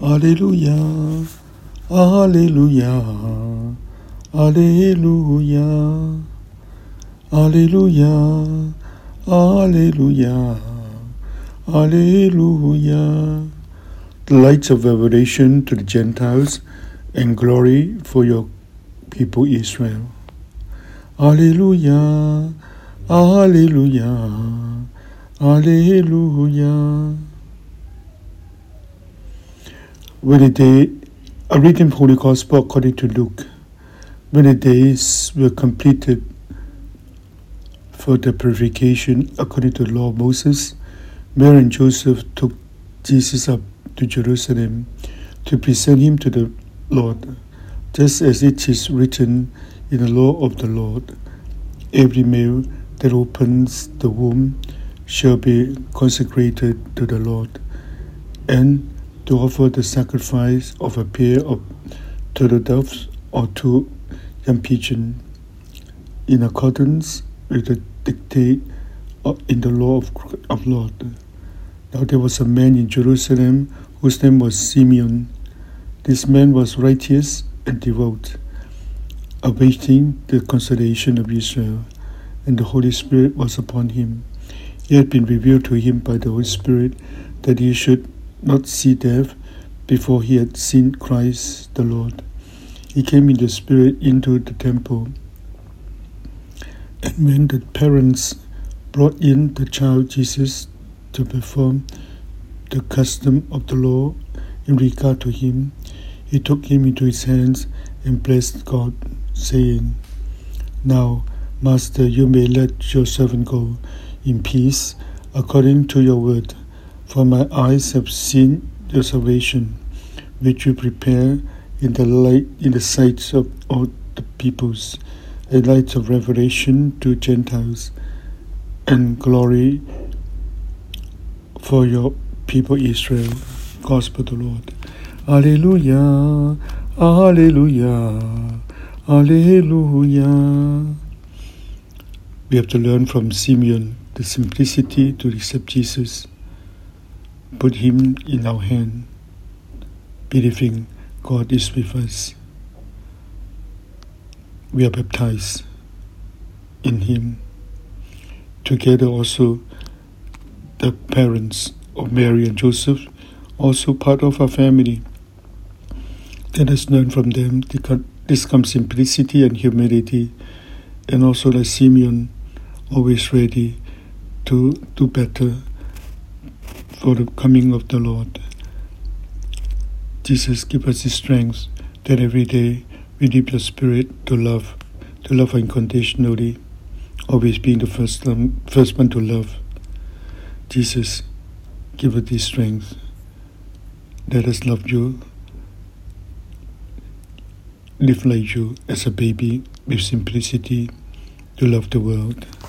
Alleluia, Alleluia, Alleluia, Alleluia, Alleluia, Alleluia. The lights of revelation to the Gentiles and glory for your people Israel. Alleluia, Alleluia, Alleluia. A reading from Holy Gospel according to Luke. When the days were completed for the purification according to the law of Moses, Mary and Joseph took Jesus up to Jerusalem to present him to the Lord, just as it is written in the law of the Lord. Every male that opens the womb shall be consecrated to the Lord, and to offer the sacrifice of a pair of turtle doves or 2 young pigeons, in accordance with the dictate in the law of Lord. Now there was a man in Jerusalem whose name was Simeon. This man was righteous and devout, awaiting the consolation of Israel, and the Holy Spirit was upon him. It had been revealed to him by the Holy Spirit that he should not see death before he had seen Christ the Lord. He came in the Spirit into the temple, and when the parents brought in the child Jesus to perform the custom of the law in regard to him, he took him into his hands and blessed God, saying, "Now, Master, you may let your servant go in peace according to your word. For my eyes have seen your salvation, which you prepare in the sight of all the peoples, a light of revelation to Gentiles, and glory for your people Israel." Gospel of the Lord. Alleluia, Alleluia, Alleluia. We have to learn from Simeon the simplicity to accept Jesus. Put him in our hand, believing God is with us. We are baptized in him. Together also, the parents of Mary and Joseph, also part of our family. Let us learn from them this comes simplicity and humility, and also like Simeon, always ready to do better for the coming of the Lord. Jesus, give us the strength that every day we need the Spirit to love unconditionally, always being the first one to love. Jesus, give us the strength. Let us love you, live like you as a baby with simplicity to love the world.